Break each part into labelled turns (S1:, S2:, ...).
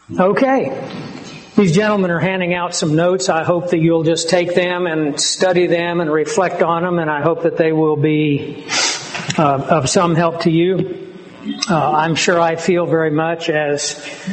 S1: Okay. These gentlemen are handing out some notes. I hope that you'll just take them and study them and reflect on them, and I hope that they will be of some help to you. I'm sure I feel very much as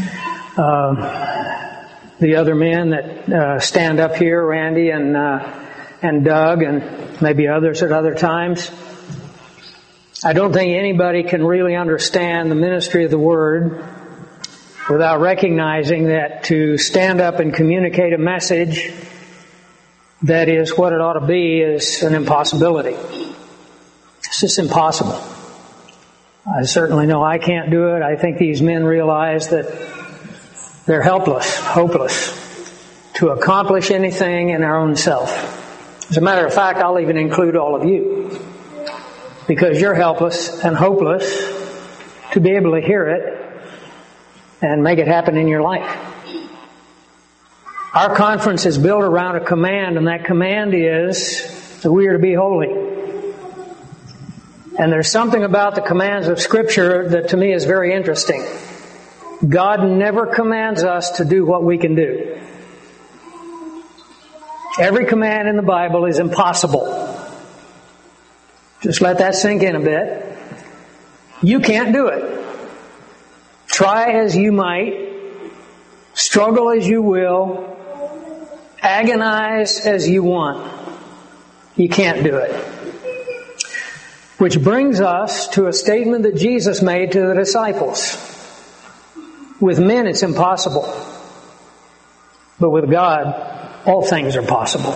S1: the other men that stand up here, Randy and Doug, and maybe others at other times. I don't think anybody can really understand the ministry of the Word without recognizing that to stand up and communicate a message that is what it ought to be is an impossibility. It's just impossible. I certainly know I can't do it. I think these men realize that they're helpless, hopeless to accomplish anything in their own self. As a matter of fact, I'll even include all of you, because you're helpless and hopeless to be able to hear it and make it happen in your life. Our conference is built around a command, and that command is that we are to be holy. And there's something about the commands of Scripture that to me is very interesting. God never commands us to do what we can do. Every command in the Bible is impossible. Just let that sink in a bit. You can't do it. Try as you might, struggle as you will, agonize as you want. You can't do it. Which brings us to a statement that Jesus made to the disciples. With men it's impossible, but with God all things are possible.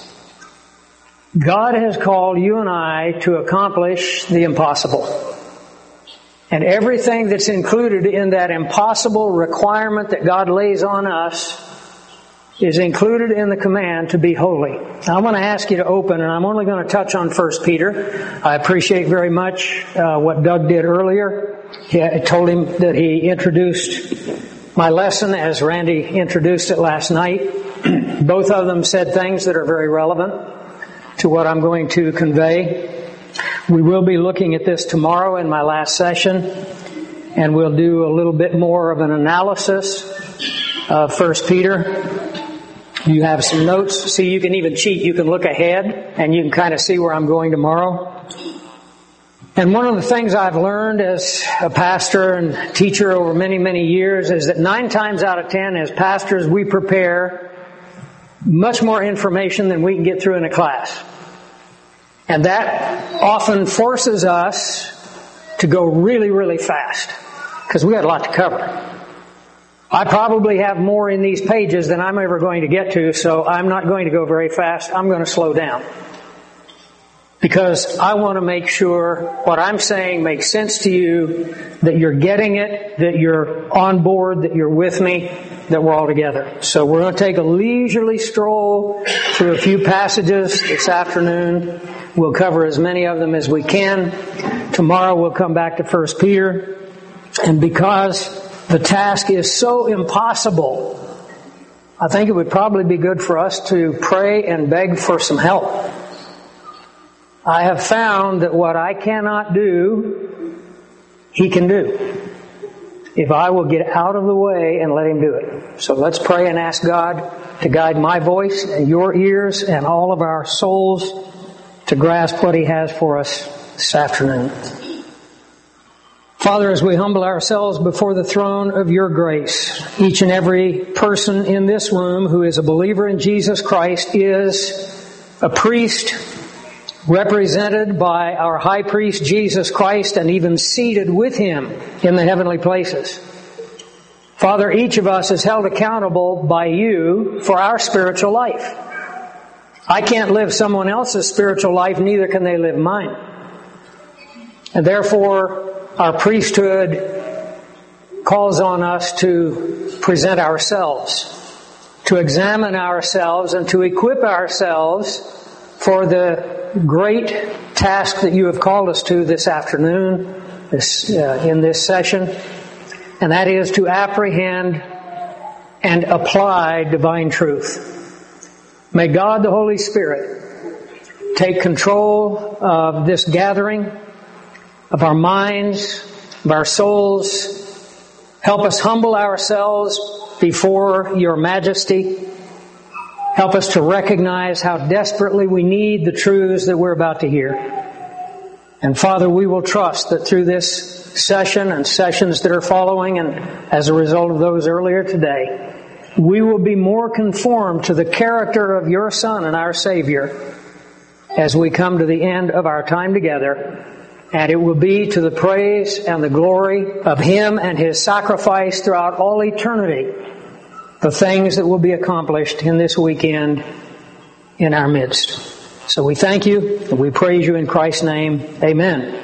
S1: God has called you and I to accomplish the impossible. And everything that's included in that impossible requirement that God lays on us is included in the command to be holy. Now, I want to ask you to open, and I'm only going to touch on 1 Peter. I appreciate very much what Doug did earlier. I told him that he introduced my lesson as Randy introduced it last night. Both of them said things that are very relevant to what I'm going to convey. We will be looking at this tomorrow in my last session, and we'll do a little bit more of an analysis of 1 Peter. You have some notes. See, you can even cheat. You can look ahead, and you can kind of see where I'm going tomorrow. And one of the things I've learned as a pastor and teacher over many, many years is that 9 times out of 10 as pastors we prepare much more information than we can get through in a class. And that often forces us to go really, really fast, because we got a lot to cover. I probably have more in these pages than I'm ever going to get to, so I'm not going to go very fast. I'm going to slow down. Because I want to make sure what I'm saying makes sense to you, that you're getting it, that you're on board, that you're with me, that we're all together. So we're going to take a leisurely stroll through a few passages this afternoon. We'll cover as many of them as we can. Tomorrow we'll come back to 1 Peter. And because the task is so impossible, I think it would probably be good for us to pray and beg for some help. I have found that what I cannot do, He can do, if I will get out of the way and let Him do it. So let's pray and ask God to guide my voice and your ears and all of our souls to grasp what He has for us this afternoon. Father, as we humble ourselves before the throne of your grace, each and every person in this room who is a believer in Jesus Christ is a priest represented by our high priest Jesus Christ, and even seated with Him in the heavenly places. Father, each of us is held accountable by you for our spiritual life. I can't live someone else's spiritual life, neither can they live mine. And therefore, our priesthood calls on us to present ourselves, to examine ourselves, and to equip ourselves for the great task that you have called us to this afternoon, in this session, and that is to apprehend and apply divine truth. May God the Holy Spirit take control of this gathering, of our minds, of our souls. Help us humble ourselves before your majesty. Help us to recognize how desperately we need the truths that we're about to hear. And Father, we will trust that through this session and sessions that are following, and as a result of those earlier today, we will be more conformed to the character of your Son and our Savior as we come to the end of our time together. And it will be to the praise and the glory of Him and His sacrifice throughout all eternity, the things that will be accomplished in this weekend in our midst. So we thank you and we praise you in Christ's name. Amen.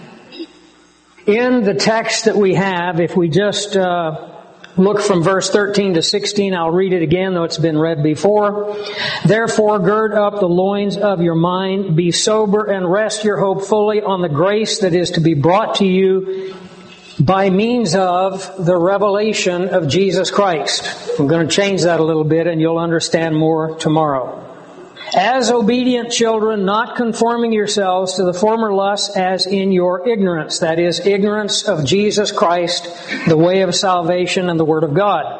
S1: In the text that we have, if we just look from verse 13 to 16, I'll read it again, though it's been read before. Therefore, gird up the loins of your mind, be sober, and rest your hope fully on the grace that is to be brought to you by means of the revelation of Jesus Christ. I'm going to change that a little bit, and you'll understand more tomorrow. As obedient children, not conforming yourselves to the former lusts as in your ignorance, that is, ignorance of Jesus Christ, the way of salvation and the Word of God.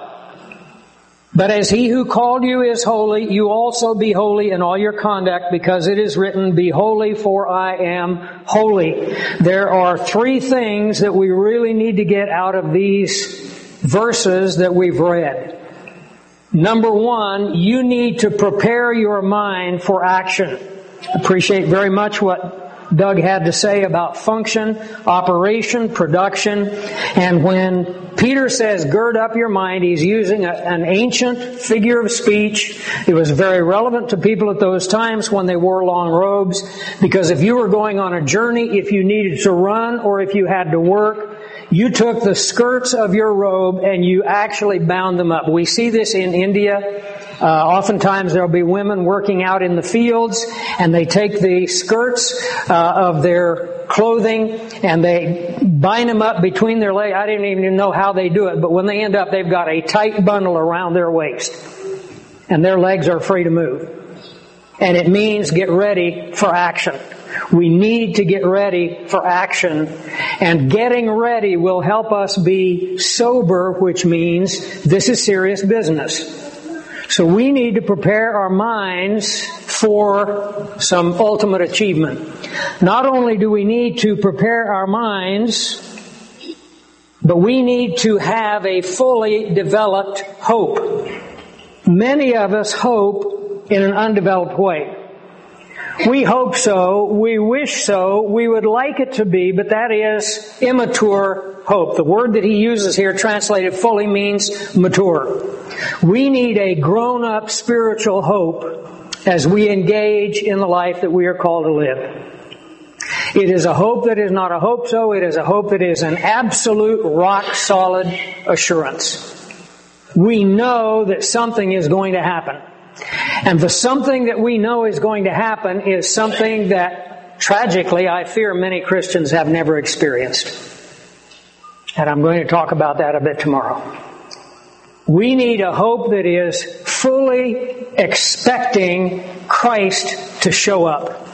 S1: But as He who called you is holy, you also be holy in all your conduct, because it is written, be holy, for I am holy. There are three things that we really need to get out of these verses that we've read. Number one, you need to prepare your mind for action. Appreciate very much what Doug had to say about function, operation, production. And when Peter says, gird up your mind, he's using an ancient figure of speech. It was very relevant to people at those times when they wore long robes, because if you were going on a journey, if you needed to run, or if you had to work, you took the skirts of your robe and you actually bound them up. We see this in India. Oftentimes there'll be women working out in the fields, and they take the skirts of their clothing and they bind them up between their legs. I didn't even know how they do it, but when they end up, they've got a tight bundle around their waist, and their legs are free to move. And it means get ready for action. We need to get ready for action, and getting ready will help us be sober, which means this is serious business. So we need to prepare our minds for some ultimate achievement. Not only do we need to prepare our minds, but we need to have a fully developed hope. Many of us hope in an undeveloped way. We hope so, we wish so, we would like it to be, but that is immature hope. The word that he uses here, translated fully, means mature. We need a grown-up spiritual hope as we engage in the life that we are called to live. It is a hope that is not a hope so, it is a hope that is an absolute rock-solid assurance. We know that something is going to happen. And the something that we know is going to happen is something that, tragically, I fear many Christians have never experienced. And I'm going to talk about that a bit tomorrow. We need a hope that is fully expecting Christ to show up.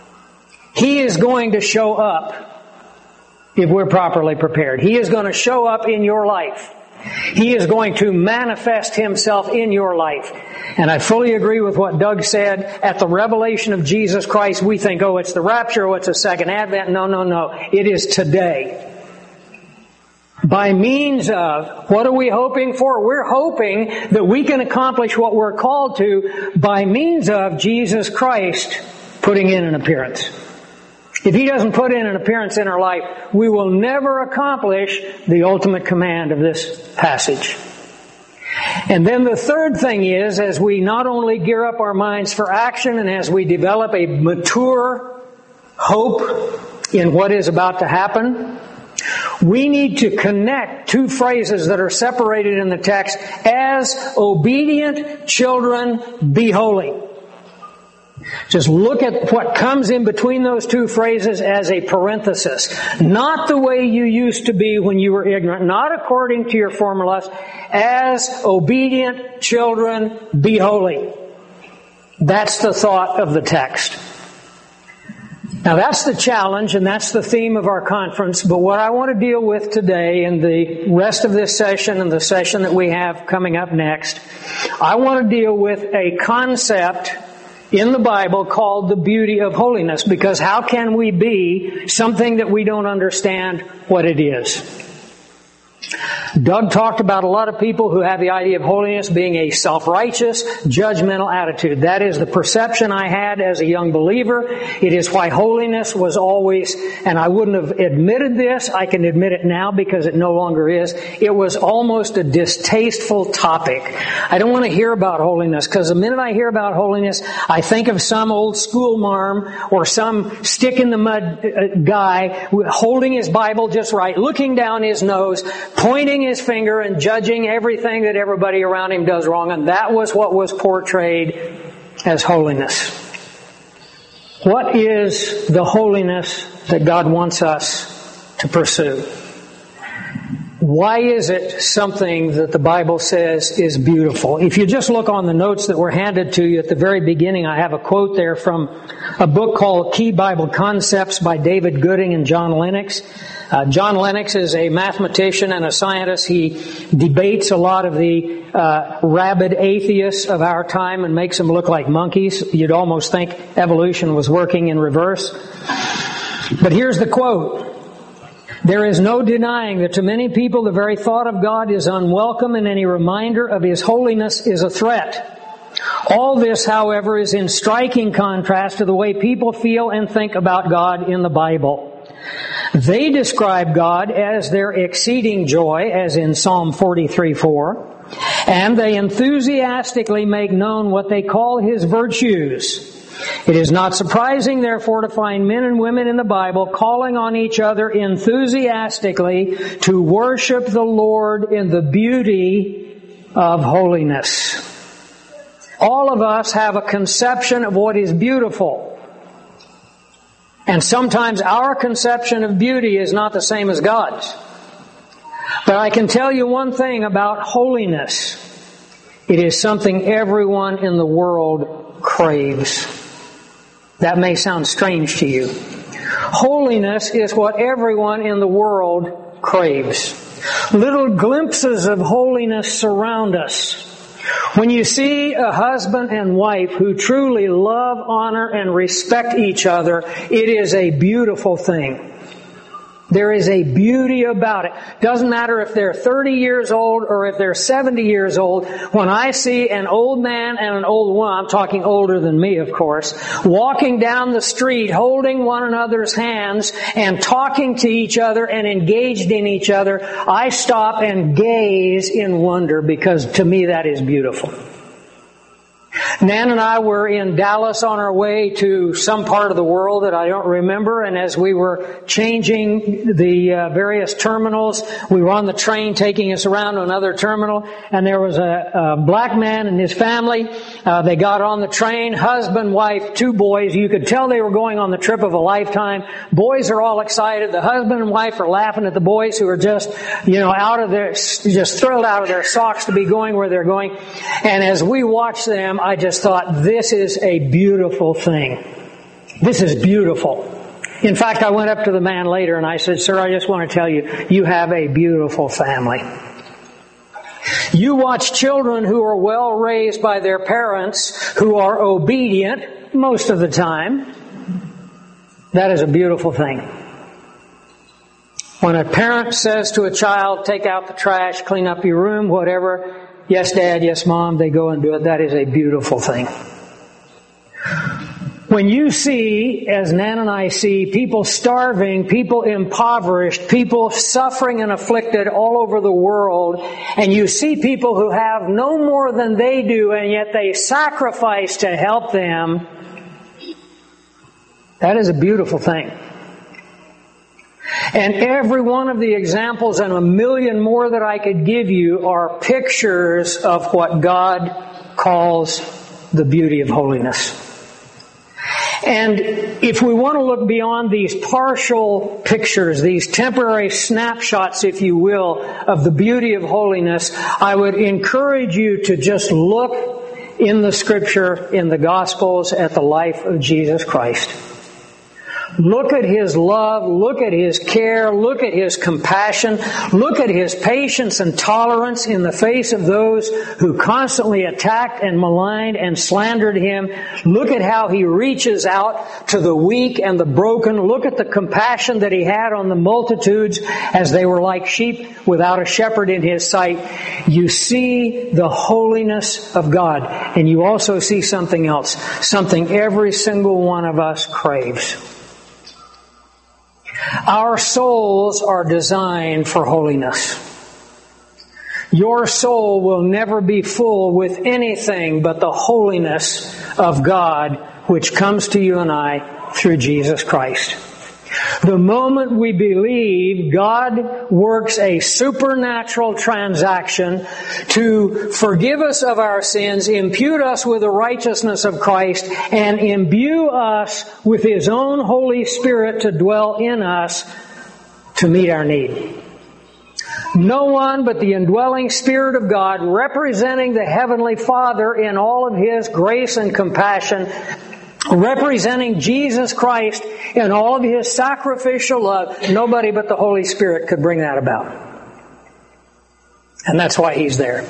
S1: He is going to show up if we're properly prepared. He is going to show up in your life. He is going to manifest Himself in your life. And I fully agree with what Doug said. At the revelation of Jesus Christ, we think, oh, it's the rapture, oh, it's a second advent. No. It is today. By means of, what are we hoping for? We're hoping that we can accomplish what we're called to by means of Jesus Christ putting in an appearance. If He doesn't put in an appearance in our life, we will never accomplish the ultimate command of this passage. And then the third thing is, as we not only gear up our minds for action and as we develop a mature hope in what is about to happen, we need to connect two phrases that are separated in the text. As obedient children, be holy. Just look at what comes in between those two phrases as a parenthesis. Not the way you used to be when you were ignorant, not according to your former lust. As obedient children, be holy. That's the thought of the text. Now that's the challenge and that's the theme of our conference, but what I want to deal with today in the rest of this session and the session that we have coming up next, I want to deal with a concept in the Bible called the beauty of holiness, because how can we be something that we don't understand what it is? Doug talked about a lot of people who have the idea of holiness being a self-righteous, judgmental attitude. That is the perception I had as a young believer. It is why holiness was always, and I wouldn't have admitted this, I can admit it now because it no longer is, it was almost a distasteful topic. I don't want to hear about holiness, because the minute I hear about holiness, I think of some old school marm or some stick-in-the-mud guy holding his Bible just right, looking down his nose, pointing his finger and judging everything that everybody around him does wrong. And that was what was portrayed as holiness. What is the holiness that God wants us to pursue? Why is it something that the Bible says is beautiful? If you just look on the notes that were handed to you at the very beginning, I have a quote there from a book called Key Bible Concepts by David Gooding and John Lennox. John Lennox is a mathematician and a scientist. He debates a lot of the rabid atheists of our time and makes them look like monkeys. You'd almost think evolution was working in reverse. But here's the quote. There is no denying that to many people the very thought of God is unwelcome, and any reminder of His holiness is a threat. All this, however, is in striking contrast to the way people feel and think about God in the Bible. They describe God as their exceeding joy, as in Psalm 43:4, and they enthusiastically make known what they call His virtues. It is not surprising, therefore, to find men and women in the Bible calling on each other enthusiastically to worship the Lord in the beauty of holiness. All of us have a conception of what is beautiful. And sometimes our conception of beauty is not the same as God's. But I can tell you one thing about holiness. It is something everyone in the world craves. That may sound strange to you. Holiness is what everyone in the world craves. Little glimpses of holiness surround us. When you see a husband and wife who truly love, honor, and respect each other, it is a beautiful thing. There is a beauty about it. Doesn't matter if they're 30 years old or if they're 70 years old. When I see an old man and an old woman, I'm talking older than me, of course, walking down the street, holding one another's hands and talking to each other and engaged in each other, I stop and gaze in wonder, because to me that is beautiful. Nan and I were in Dallas on our way to some part of the world that I don't remember, and as we were changing the various terminals, we were on the train taking us around to another terminal, and there was a black man and his family. They got on the train, husband, wife, 2 boys. You could tell they were going on the trip of a lifetime. Boys are all excited. The husband and wife are laughing at the boys who are just, just thrilled out of their socks to be going where they're going. And as we watched them, I just thought, this is a beautiful thing. This is beautiful. In fact, I went up to the man later and I said, "Sir, I just want to tell you, you have a beautiful family." You watch children who are well raised by their parents, who are obedient most of the time. That is a beautiful thing. When a parent says to a child, "Take out the trash, clean up your room," whatever, "Yes, Dad, yes, Mom," they go and do it. That is a beautiful thing. When you see, as Nan and I see, people starving, people impoverished, people suffering and afflicted all over the world, and you see people who have no more than they do, and yet they sacrifice to help them, that is a beautiful thing. And every one of the examples, and a million more that I could give you, are pictures of what God calls the beauty of holiness. And if we want to look beyond these partial pictures, these temporary snapshots, if you will, of the beauty of holiness, I would encourage you to just look in the Scripture, in the Gospels, at the life of Jesus Christ. Look at His love. Look at His care. Look at His compassion. Look at His patience and tolerance in the face of those who constantly attacked and maligned and slandered Him. Look at how He reaches out to the weak and the broken. Look at the compassion that He had on the multitudes as they were like sheep without a shepherd in His sight. You see the holiness of God. And you also see something else. Something every single one of us craves. Our souls are designed for holiness. Your soul will never be full with anything but the holiness of God, which comes to you and I through Jesus Christ. The moment we believe, God works a supernatural transaction to forgive us of our sins, impute us with the righteousness of Christ, and imbue us with His own Holy Spirit to dwell in us to meet our need. No one but the indwelling Spirit of God, representing the Heavenly Father in all of His grace and compassion, representing Jesus Christ in all of His sacrificial love, nobody but the Holy Spirit could bring that about. And that's why He's there.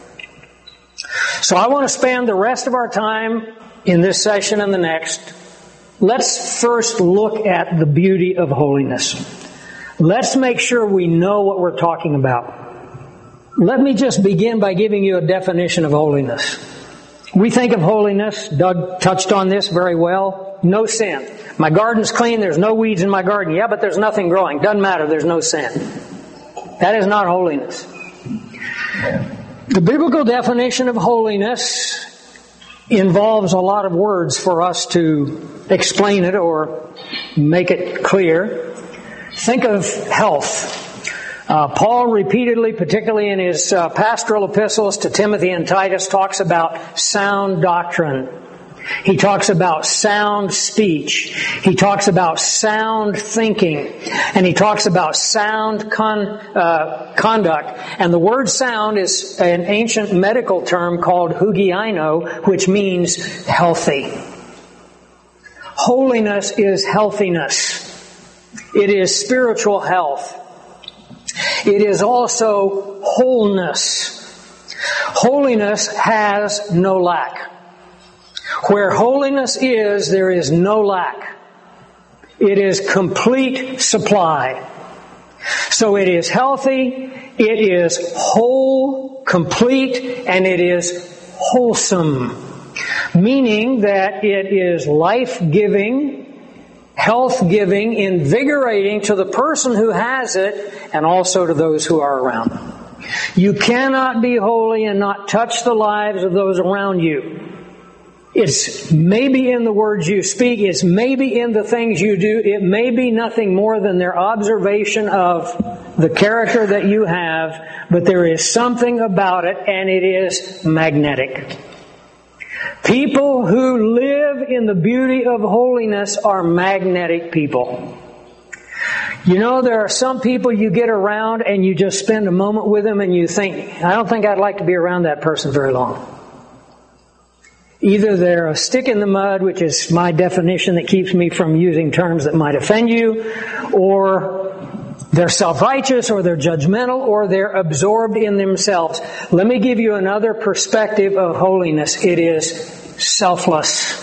S1: So I want to spend the rest of our time in this session and the next. Let's first look at the beauty of holiness. Let's make sure we know what we're talking about. Let me just begin by giving you a definition of holiness. We think of holiness, Doug touched on this very well, no sin. My garden's clean, there's no weeds in my garden. Yeah, but there's nothing growing. Doesn't matter, there's no sin. That is not holiness. The biblical definition of holiness involves a lot of words for us to explain it or make it clear. Think of health. Paul repeatedly, particularly in his pastoral epistles to Timothy and Titus, talks about sound doctrine. He talks about sound speech. He talks about sound thinking. And he talks about sound conduct. And the word sound is an ancient medical term called hugiaino, which means healthy. Holiness is healthiness. It is spiritual health. It is also wholeness. Holiness has no lack. Where holiness is, there is no lack. It is complete supply. So it is healthy, it is whole, complete, and it is wholesome. Meaning that it is life-giving, health-giving, invigorating to the person who has it and also to those who are around them. You cannot be holy and not touch the lives of those around you. It's maybe in the words you speak, it's maybe in the things you do, it may be nothing more than their observation of the character that you have, but there is something about it and it is magnetic. People who live in the beauty of holiness are magnetic people. You know, there are some people you get around and you just spend a moment with them and you think, I don't think I'd like to be around that person very long. Either they're a stick in the mud, which is my definition that keeps me from using terms that might offend you, or they're self-righteous, or they're judgmental, or they're absorbed in themselves. Let me give you another perspective of holiness. It is selfless,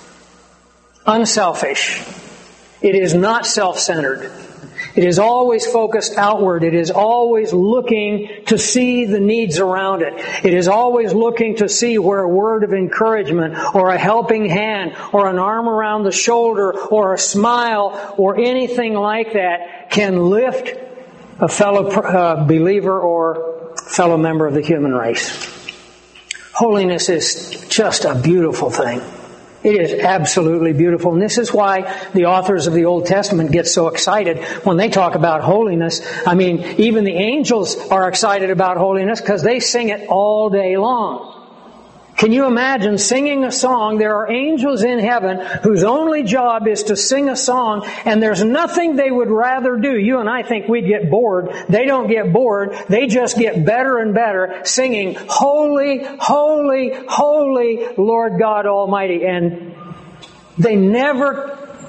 S1: unselfish. It is not self-centered. It is always focused outward. It is always looking to see the needs around it. It is always looking to see where a word of encouragement or a helping hand or an arm around the shoulder or a smile or anything like that can lift a fellow believer or fellow member of the human race. Holiness is just a beautiful thing. It is absolutely beautiful. And this is why the authors of the Old Testament get so excited when they talk about holiness. I mean, even the angels are excited about holiness because they sing it all day long. Can you imagine singing a song? There are angels in heaven whose only job is to sing a song, and there's nothing they would rather do. You and I think we'd get bored. They don't get bored. They just get better and better singing, Holy, Holy, Holy, Lord God Almighty. And they never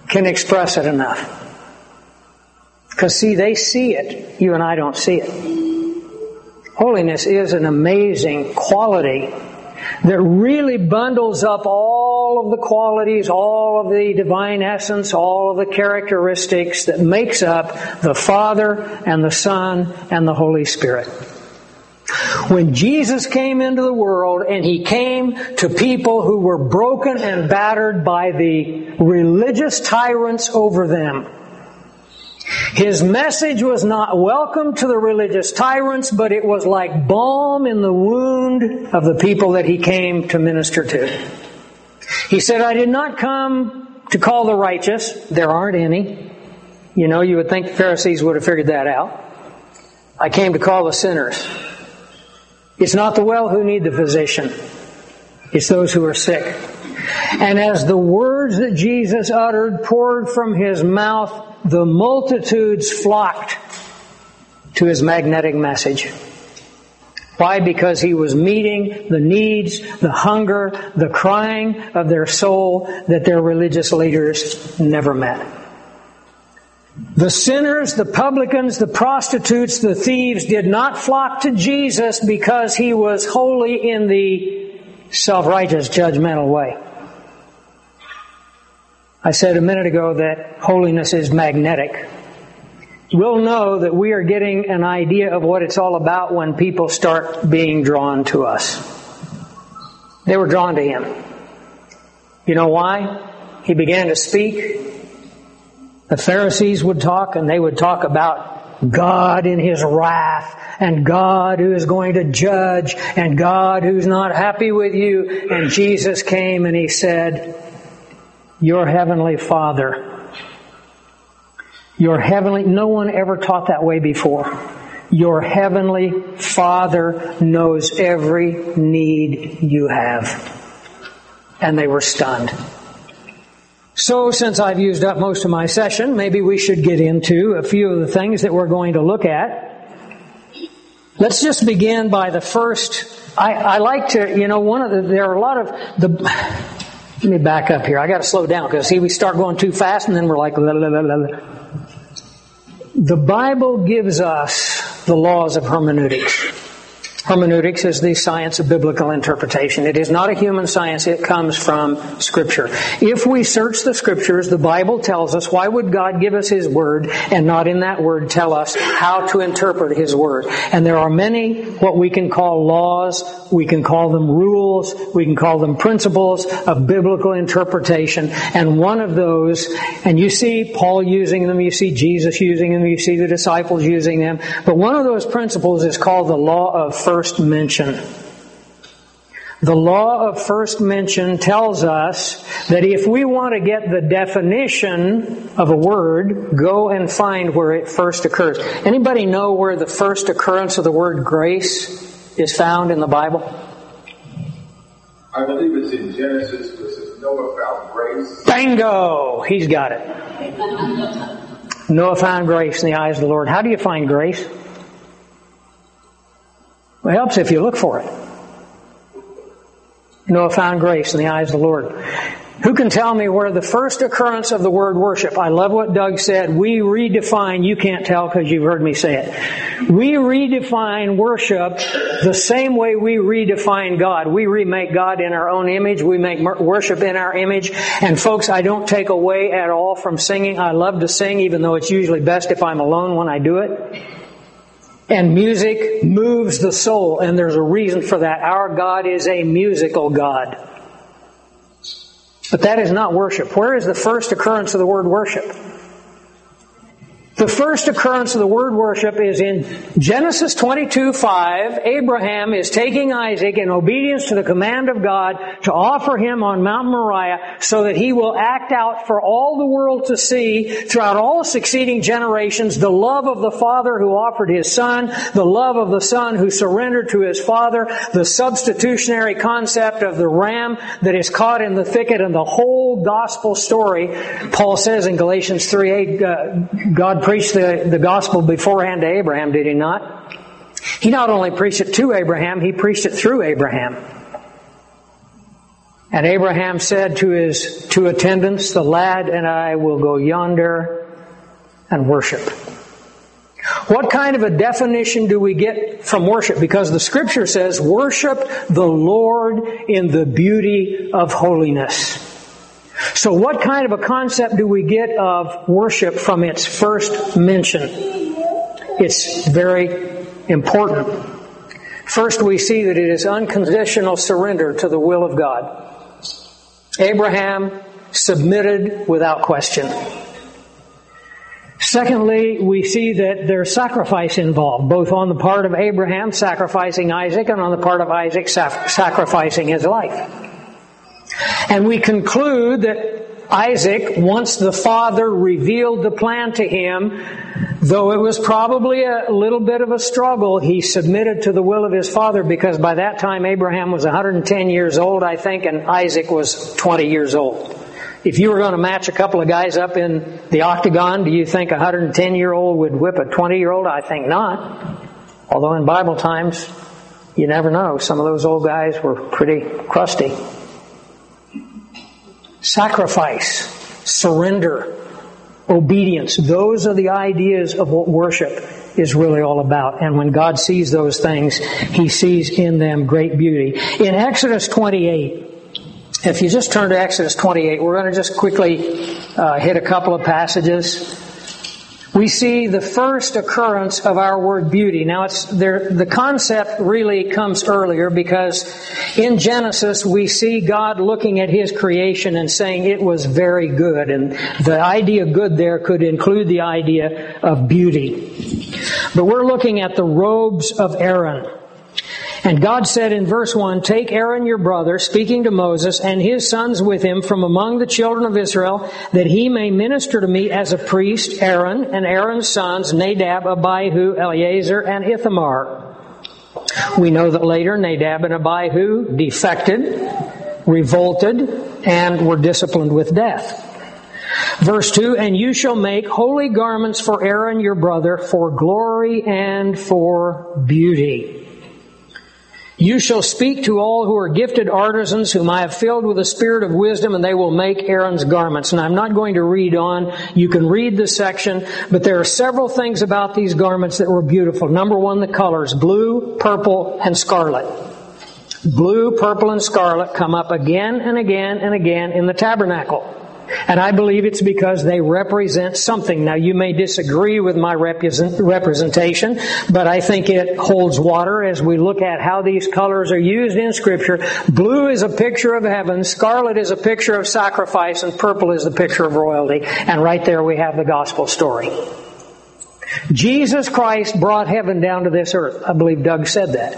S1: can express it enough. Because see, they see it. You and I don't see it. Holiness is an amazing quality that really bundles up all of the qualities, all of the divine essence, all of the characteristics that makes up the Father and the Son and the Holy Spirit. When Jesus came into the world, and He came to people who were broken and battered by the religious tyrants over them, His message was not welcome to the religious tyrants, but it was like balm in the wound of the people that He came to minister to. He said, I did not come to call the righteous. There aren't any. You know, you would think the Pharisees would have figured that out. I came to call the sinners. It's not the well who need the physician. It's those who are sick. And as the words that Jesus uttered poured from His mouth, the multitudes flocked to His magnetic message. Why? Because He was meeting the needs, the hunger, the crying of their soul that their religious leaders never met. The sinners, the publicans, the prostitutes, the thieves did not flock to Jesus because He was holy in the self-righteous, judgmental way. I said a minute ago that holiness is magnetic. We'll know that we are getting an idea of what it's all about when people start being drawn to us. They were drawn to Him. You know why? He began to speak. The Pharisees would talk, and they would talk about God in His wrath, and God who is going to judge, and God who's not happy with you. And Jesus came and He said, your heavenly Father, no one ever taught that way before. Your heavenly Father knows every need you have. And they were stunned. So, since I've used up most of my session, maybe we should get into a few of the things that we're going to look at. Let's just begin by the first. I like to, there are a lot of let me back up here. I got to slow down because we start going too fast and then we're like, la, la, la, la, la. The Bible gives us the laws of hermeneutics. Hermeneutics is the science of biblical interpretation. It is not a human science. It comes from Scripture. If we search the Scriptures, the Bible tells us, why would God give us His Word and not in that Word tell us how to interpret His Word? And there are many what we can call laws, we can call them rules, we can call them principles of biblical interpretation. And one of those, and you see Paul using them, you see Jesus using them, you see the disciples using them, but one of those principles is called the law of first mention. The law of first mention tells us that if we want to get the definition of a word, go and find where it first occurs. Anybody know where the first occurrence of the word grace is found in the Bible?
S2: I believe it's in Genesis, where it says Noah found grace.
S1: Bingo! He's got it. Noah found grace in the eyes of the Lord. How do you find grace? Well, it helps if you look for it. Noah found grace in the eyes of the Lord. Who can tell me where the first occurrence of the word worship? I love what Doug said. We redefine, you can't tell because you've heard me say it. We redefine worship the same way we redefine God. We remake God in our own image. We make worship in our image. And folks, I don't take away at all from singing. I love to sing, even though it's usually best if I'm alone when I do it. And music moves the soul, and there's a reason for that. Our God is a musical God. But that is not worship. Where is the first occurrence of the word worship? The first occurrence of the word worship is in Genesis 22:5. Abraham is taking Isaac in obedience to the command of God to offer him on Mount Moriah so that he will act out for all the world to see throughout all succeeding generations the love of the Father who offered His Son, the love of the Son who surrendered to His Father, the substitutionary concept of the ram that is caught in the thicket, and the whole gospel story. Paul says in Galatians 3:8, God preached the gospel beforehand to Abraham, did He not? He not only preached it to Abraham, He preached it through Abraham. And Abraham said to his two attendants, "The lad and I will go yonder and worship." What kind of a definition do we get from worship? Because the Scripture says, "Worship the Lord in the beauty of holiness." So what kind of a concept do we get of worship from its first mention? It's very important. First, we see that it is unconditional surrender to the will of God. Abraham submitted without question. Secondly, we see that there's sacrifice involved, both on the part of Abraham sacrificing Isaac and on the part of Isaac sacrificing his life. And we conclude that Isaac, once the father revealed the plan to him, though it was probably a little bit of a struggle, he submitted to the will of his father, because by that time Abraham was 110 years old, I think, and Isaac was 20 years old. If you were going to match a couple of guys up in the octagon, do you think a 110-year-old would whip a 20-year-old? I think not. Although in Bible times, you never know. Some of those old guys were pretty crusty. Sacrifice, surrender, obedience. Those are the ideas of what worship is really all about. And when God sees those things, He sees in them great beauty. In Exodus 28, if you just turn to Exodus 28, we're going to just quickly hit a couple of passages. We see the first occurrence of our word beauty. Now, the concept really comes earlier, because in Genesis we see God looking at His creation and saying it was very good. And the idea of good there could include the idea of beauty. But we're looking at the robes of Aaron. And God said in verse 1, "Take Aaron your brother," speaking to Moses, "and his sons with him from among the children of Israel, that he may minister to me as a priest, Aaron, and Aaron's sons, Nadab, Abihu, Eleazar, and Ithamar." We know that later Nadab and Abihu defected, revolted, and were disciplined with death. Verse 2, "And you shall make holy garments for Aaron your brother, for glory and for beauty. You shall speak to all who are gifted artisans, whom I have filled with the spirit of wisdom, and they will make Aaron's garments." And I'm not going to read on. You can read this section, but there are several things about these garments that were beautiful. Number one, the colors: blue, purple, and scarlet. Blue, purple, and scarlet come up again and again and again in the tabernacle. And I believe it's because they represent something. Now, you may disagree with my representation, but I think it holds water as we look at how these colors are used in Scripture. Blue is a picture of heaven, scarlet is a picture of sacrifice, and purple is the picture of royalty. And right there we have the gospel story. Jesus Christ brought heaven down to this earth. I believe Doug said that.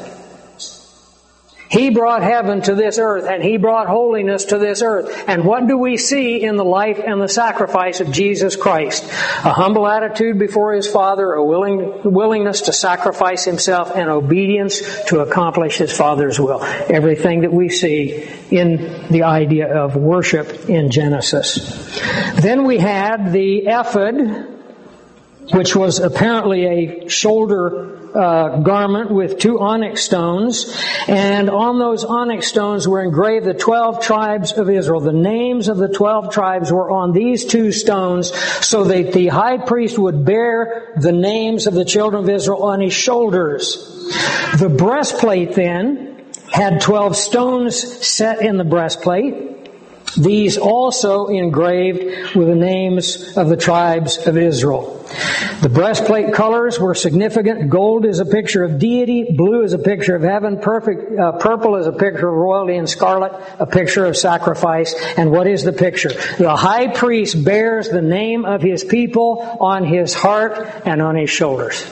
S1: He brought heaven to this earth, and He brought holiness to this earth. And what do we see in the life and the sacrifice of Jesus Christ? A humble attitude before His Father, a willingness to sacrifice Himself, and obedience to accomplish His Father's will. Everything that we see in the idea of worship in Genesis. Then we had the ephod, which was apparently a shoulder garment with 2 onyx stones, and on those onyx stones were engraved the 12 tribes of Israel. The names of the 12 tribes were on these 2 stones, so that the high priest would bear the names of the children of Israel on his shoulders. The breastplate then had 12 stones set in the breastplate. These also engraved with the names of the tribes of Israel. The breastplate colors were significant. Gold is a picture of deity, blue is a picture of heaven, purple is a picture of royalty, and scarlet a picture of sacrifice. And what is the picture? The high priest bears the name of his people on his heart and on his shoulders.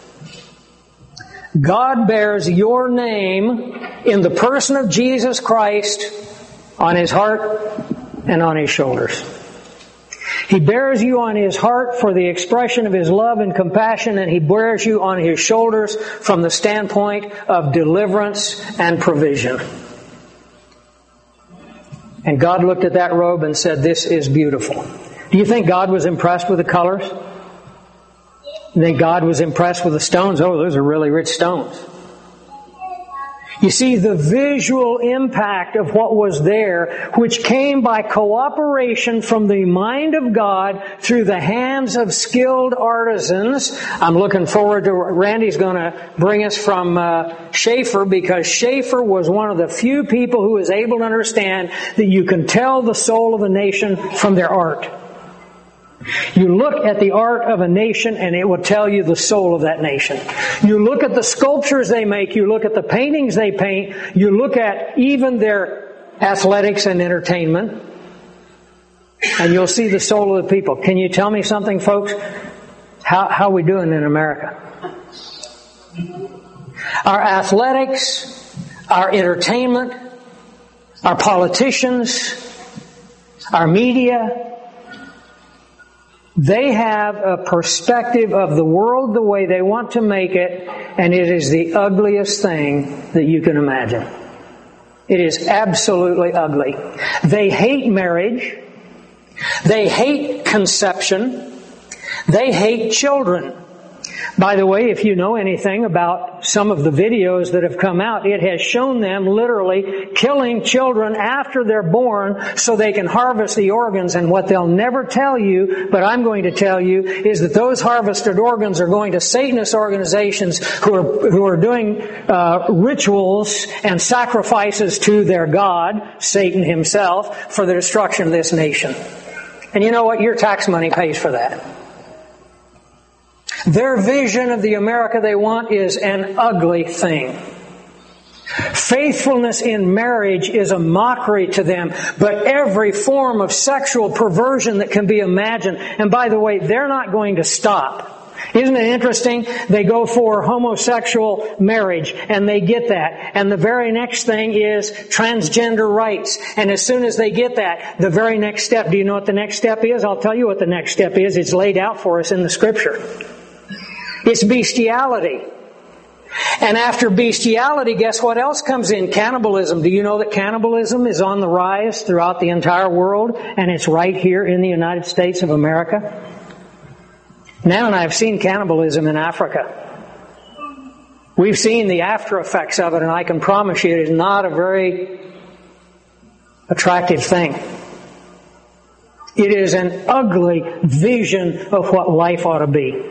S1: God bears your name in the person of Jesus Christ on His heart and on His shoulders. He bears you on His heart for the expression of His love and compassion, and He bears you on His shoulders from the standpoint of deliverance and provision. And God looked at that robe and said, "This is beautiful." Do you think God was impressed with the colors? You think God was impressed with the stones? Oh, those are really rich stones. You see, the visual impact of what was there, which came by cooperation from the mind of God through the hands of skilled artisans. I'm looking forward to, Randy's going to bring us from Schaeffer, because Schaeffer was one of the few people who was able to understand that you can tell the soul of a nation from their art. You look at the art of a nation and it will tell you the soul of that nation. You look at the sculptures they make, you look at the paintings they paint, you look at even their athletics and entertainment, and you'll see the soul of the people. Can you tell me something, folks? How are we doing in America? Our athletics, our entertainment, our politicians, our media, they have a perspective of the world the way they want to make it, and it is the ugliest thing that you can imagine. It is absolutely ugly. They hate marriage. They hate conception. They hate children. By the way, if you know anything about some of the videos that have come out, it has shown them literally killing children after they're born so they can harvest the organs. And what they'll never tell you, but I'm going to tell you, is that those harvested organs are going to Satanist organizations who are doing rituals and sacrifices to their God, Satan himself, for the destruction of this nation. And you know what? Your tax money pays for that. Their vision of the America they want is an ugly thing. Faithfulness in marriage is a mockery to them, but every form of sexual perversion that can be imagined. And by the way, they're not going to stop. Isn't it interesting? They go for homosexual marriage, and they get that. And the very next thing is transgender rights. And as soon as they get that, the very next step, do you know what the next step is? I'll tell you what the next step is. It's laid out for us in the Scripture. It's bestiality. And after bestiality, guess what else comes in? Cannibalism. Do you know that cannibalism is on the rise throughout the entire world? And it's right here in the United States of America? Now and I have seen cannibalism in Africa. We've seen the after effects of it, and I can promise you it is not a very attractive thing. It is an ugly vision of what life ought to be.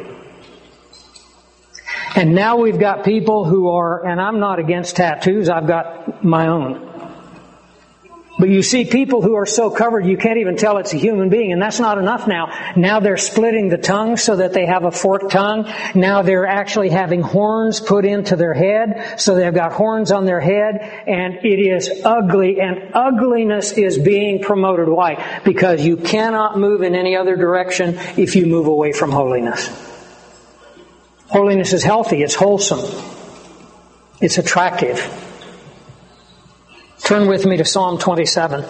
S1: And now we've got people who are, and I'm not against tattoos, I've got my own. But you see people who are so covered you can't even tell it's a human being, and that's not enough now. Now they're splitting the tongue so that they have a forked tongue. Now they're actually having horns put into their head, so they've got horns on their head, and it is ugly, and ugliness is being promoted. Why? Because you cannot move in any other direction if you move away from holiness. Holiness is healthy, it's wholesome, it's attractive. Turn with me to Psalm 27.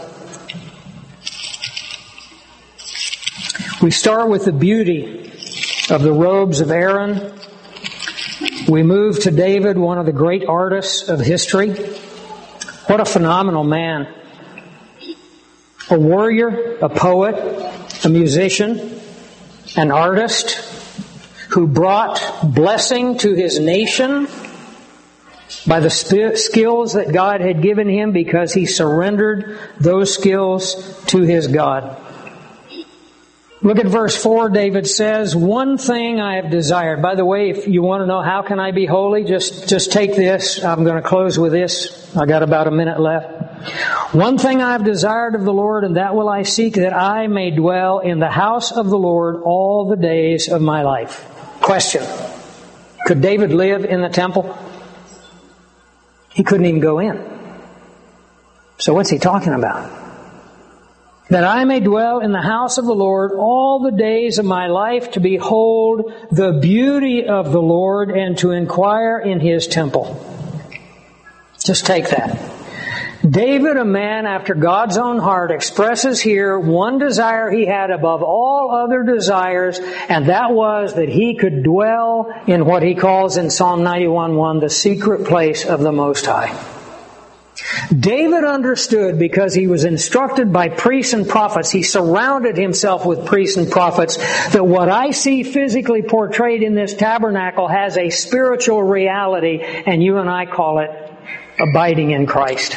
S1: We start with the beauty of the robes of Aaron. We move to David, one of the great artists of history. What a phenomenal man. A warrior, a poet, a musician, an artist, who brought blessing to his nation by the skills that God had given him because he surrendered those skills to his God. Look at verse 4. David says, "One thing I have desired." By the way, if you want to know how can I be holy, just take this. I'm going to close with this. I got about a minute left. "One thing I have desired of the Lord, and that will I seek, that I may dwell in the house of the Lord all the days of my life." Question. Could David live in the temple? He couldn't even go in. So what's he talking about? "That I may dwell in the house of the Lord all the days of my life, to behold the beauty of the Lord and to inquire in His temple." Just take that. David, a man after God's own heart, expresses here one desire he had above all other desires, and that was that he could dwell in what he calls in Psalm 91:1, the secret place of the Most High. David understood, because he was instructed by priests and prophets, he surrounded himself with priests and prophets, that what I see physically portrayed in this tabernacle has a spiritual reality, and you and I call it abiding in Christ.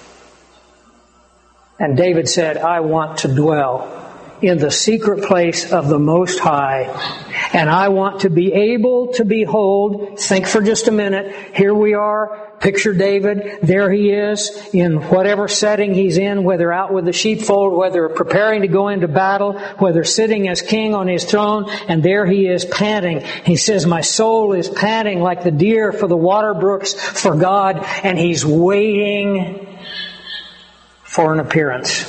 S1: And David said, I want to dwell in the secret place of the Most High, and I want to be able to behold. Think for just a minute. Here we are. Picture David. There he is in whatever setting he's in, whether out with the sheepfold, whether preparing to go into battle, whether sitting as king on his throne, and there he is panting. He says, my soul is panting like the deer for the water brooks for God, and he's waiting for an appearance.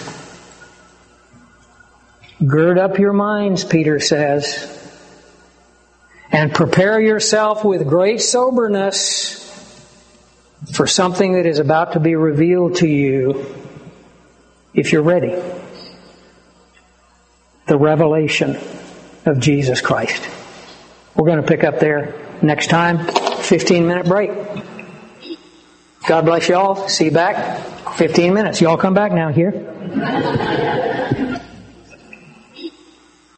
S1: Gird up your minds, Peter says, and prepare yourself with great soberness for something that is about to be revealed to you if you're ready. The revelation of Jesus Christ. We're going to pick up there next time. 15-minute break. God bless you all. See you back. 15 minutes. You all come back now here.